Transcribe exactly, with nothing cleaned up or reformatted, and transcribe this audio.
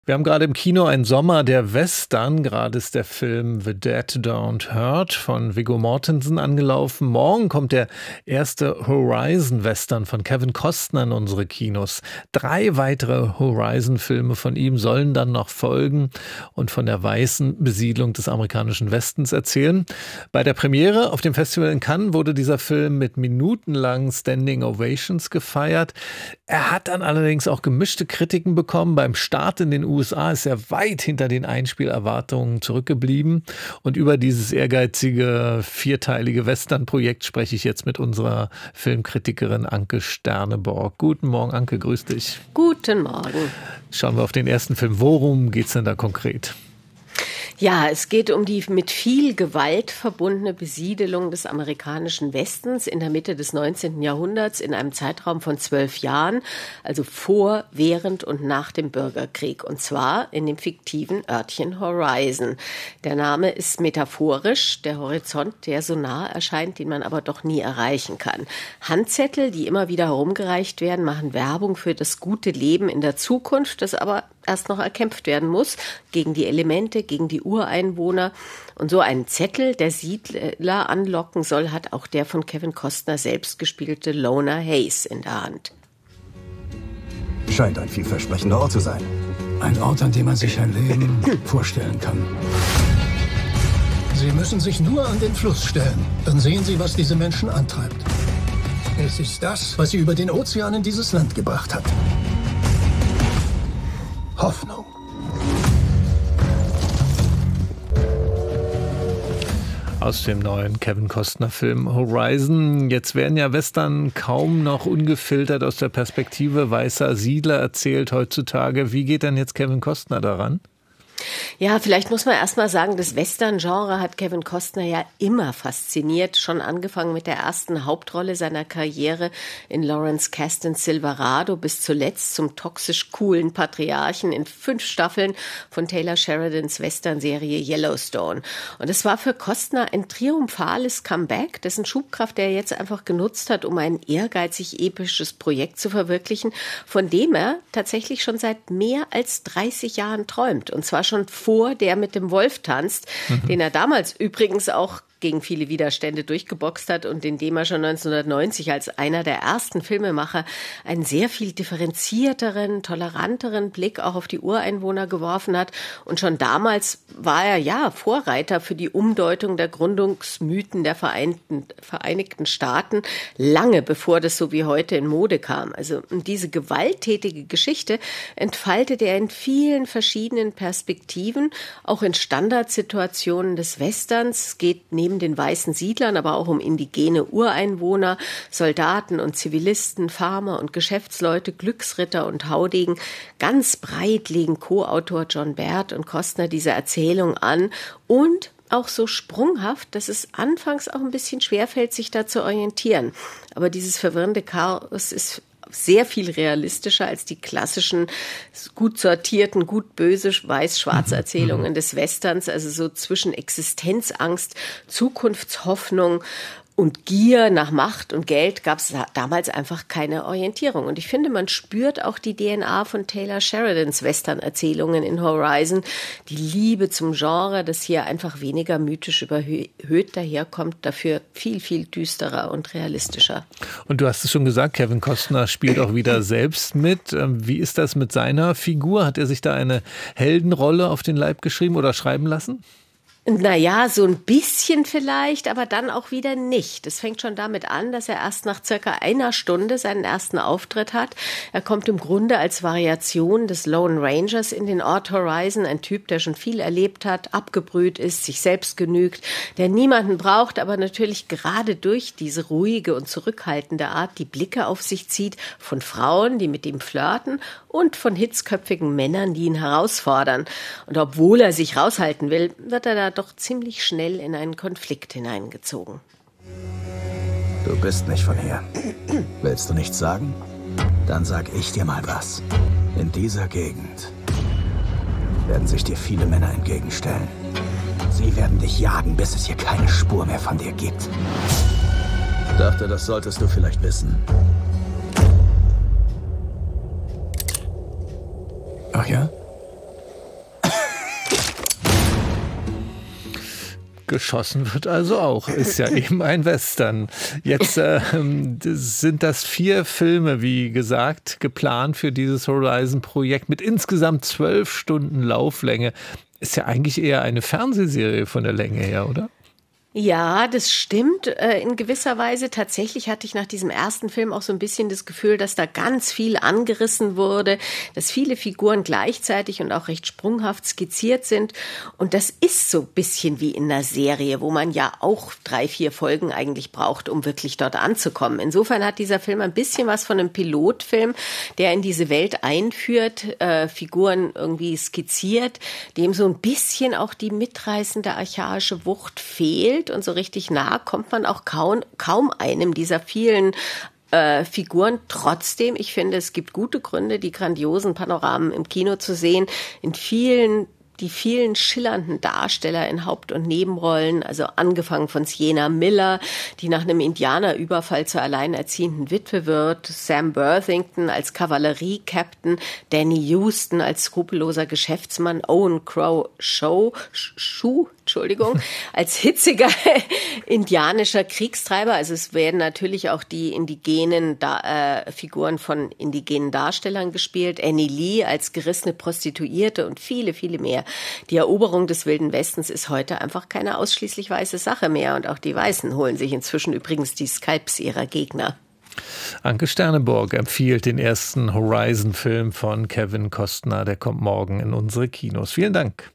Wir haben gerade im Kino einen Sommer der Western. Gerade ist der Film The Dead Don't Hurt von Viggo Mortensen angelaufen. Morgen kommt der erste Horizon-Western von Kevin Costner in unsere Kinos. Drei weitere Horizon-Filme von ihm sollen dann noch folgen und von der weißen Besiedlung des amerikanischen Westens erzählen. Bei der Premiere auf dem Festival in Cannes wurde dieser Film mit minutenlangen Standing Ovations gefeiert. Er hat dann allerdings auch gemischte Kritiken bekommen. Beim Start in den U S A ist er weit hinter den Einspielerwartungen zurückgeblieben. Und über dieses ehrgeizige, vierteilige Western-Projekt spreche ich jetzt mit unserer Filmkritikerin Anke Sterneborg. Guten Morgen, Anke, grüß dich. Guten Morgen. Schauen wir auf den ersten Film. Worum geht es denn da konkret? Ja, es geht um die mit viel Gewalt verbundene Besiedelung des amerikanischen Westens in der Mitte des neunzehnten Jahrhunderts in einem Zeitraum von zwölf Jahren, also vor, während und nach dem Bürgerkrieg, und zwar in dem fiktiven Örtchen Horizon. Der Name ist metaphorisch, der Horizont, der so nah erscheint, den man aber doch nie erreichen kann. Handzettel, die immer wieder herumgereicht werden, machen Werbung für das gute Leben in der Zukunft, das aber erst noch erkämpft werden muss, gegen die Elemente, gegen die Ureinwohner. Und so einen Zettel, der Siedler anlocken soll, hat auch der von Kevin Costner selbst gespielte Lona Hayes in der Hand. Scheint ein vielversprechender Ort zu sein. Ein Ort, an dem man sich ein Leben vorstellen kann. Sie müssen sich nur an den Fluss stellen. Dann sehen Sie, was diese Menschen antreibt. Es ist das, was sie über den Ozean in dieses Land gebracht hat. Hoffnung. Aus dem neuen Kevin Costner-Film Horizon. Jetzt werden ja Western kaum noch ungefiltert aus der Perspektive weißer Siedler erzählt heutzutage. Wie geht denn jetzt Kevin Costner daran? Ja, vielleicht muss man erst mal sagen, das Western-Genre hat Kevin Costner ja immer fasziniert, schon angefangen mit der ersten Hauptrolle seiner Karriere in Lawrence Kasdan's Silverado bis zuletzt zum toxisch coolen Patriarchen in fünf Staffeln von Taylor Sheridans Western-Serie Yellowstone. Und es war für Costner ein triumphales Comeback, dessen Schubkraft er jetzt einfach genutzt hat, um ein ehrgeizig episches Projekt zu verwirklichen, von dem er tatsächlich schon seit mehr als dreißig Jahren träumt. Und zwar schon vor der mit dem Wolf tanzt, mhm. den er damals übrigens auch gegen viele Widerstände durchgeboxt hat und in dem er schon neunzehnhundertneunzig als einer der ersten Filmemacher einen sehr viel differenzierteren, toleranteren Blick auch auf die Ureinwohner geworfen hat. Und schon damals war er ja Vorreiter für die Umdeutung der Gründungsmythen der Vereinten, Vereinigten Staaten, lange bevor das so wie heute in Mode kam. Also diese gewalttätige Geschichte entfaltet er in vielen verschiedenen Perspektiven, auch in Standardsituationen des Westerns. Es geht neben den weißen Siedlern, aber auch um indigene Ureinwohner, Soldaten und Zivilisten, Farmer und Geschäftsleute, Glücksritter und Haudegen. Ganz breit legen Co-Autor John Baird und Costner diese Erzählung an und auch so sprunghaft, dass es anfangs auch ein bisschen schwerfällt, sich da zu orientieren. Aber dieses verwirrende Chaos ist sehr viel realistischer als die klassischen, gut sortierten, gut-böse, weiß-schwarz-Erzählungen des Westerns, also so zwischen Existenzangst, Zukunftshoffnung und Gier nach Macht und Geld gab es damals einfach keine Orientierung. Und ich finde, man spürt auch die D N A von Taylor Sheridans Western-Erzählungen in Horizon. Die Liebe zum Genre, das hier einfach weniger mythisch überhöht daherkommt, dafür viel, viel düsterer und realistischer. Und du hast es schon gesagt, Kevin Costner spielt auch wieder selbst mit. Wie ist das mit seiner Figur? Hat er sich da eine Heldenrolle auf den Leib geschrieben oder schreiben lassen? Naja, so ein bisschen vielleicht, aber dann auch wieder nicht. Es fängt schon damit an, dass er erst nach circa einer Stunde seinen ersten Auftritt hat. Er kommt im Grunde als Variation des Lone Rangers in den Ort Horizon, ein Typ, der schon viel erlebt hat, abgebrüht ist, sich selbst genügt, der niemanden braucht, aber natürlich gerade durch diese ruhige und zurückhaltende Art die Blicke auf sich zieht von Frauen, die mit ihm flirten und von hitzköpfigen Männern, die ihn herausfordern. Und obwohl er sich raushalten will, wird er da doch ziemlich schnell in einen Konflikt hineingezogen. Du bist nicht von hier. Willst du nichts sagen? Dann sag ich dir mal was. In dieser Gegend werden sich dir viele Männer entgegenstellen. Sie werden dich jagen, bis es hier keine Spur mehr von dir gibt. Dachte, das solltest du vielleicht wissen. Ach ja? Geschossen wird also auch. Ist ja eben ein Western. Jetzt äh, sind das vier Filme, wie gesagt, geplant für dieses Horizon-Projekt mit insgesamt zwölf Stunden Lauflänge. Ist ja eigentlich eher eine Fernsehserie von der Länge her, oder? Ja, das stimmt äh, in gewisser Weise. Tatsächlich hatte ich nach diesem ersten Film auch so ein bisschen das Gefühl, dass da ganz viel angerissen wurde, dass viele Figuren gleichzeitig und auch recht sprunghaft skizziert sind. Und das ist so ein bisschen wie in einer Serie, wo man ja auch drei, vier Folgen eigentlich braucht, um wirklich dort anzukommen. Insofern hat dieser Film ein bisschen was von einem Pilotfilm, der in diese Welt einführt, äh, Figuren irgendwie skizziert, dem so ein bisschen auch die mitreißende archaische Wucht fehlt. Und so richtig nah kommt man auch kaum, kaum einem dieser vielen äh, Figuren. Trotzdem, ich finde, es gibt gute Gründe, die grandiosen Panoramen im Kino zu sehen. In vielen die vielen schillernden Darsteller in Haupt- und Nebenrollen, also angefangen von Sienna Miller, die nach einem Indianerüberfall zur alleinerziehenden Witwe wird, Sam Worthington als Kavallerie-Captain, Danny Huston als skrupelloser Geschäftsmann, Owen Crow Show, Schuh, Entschuldigung, als hitziger indianischer Kriegstreiber. Also es werden natürlich auch die indigenen da- äh, Figuren von indigenen Darstellern gespielt. Annie Lee als gerissene Prostituierte und viele, viele mehr. Die Eroberung des Wilden Westens ist heute einfach keine ausschließlich weiße Sache mehr. Und auch die Weißen holen sich inzwischen übrigens die Skalps ihrer Gegner. Anke Sterneborg empfiehlt den ersten Horizon-Film von Kevin Costner. Der kommt morgen in unsere Kinos. Vielen Dank.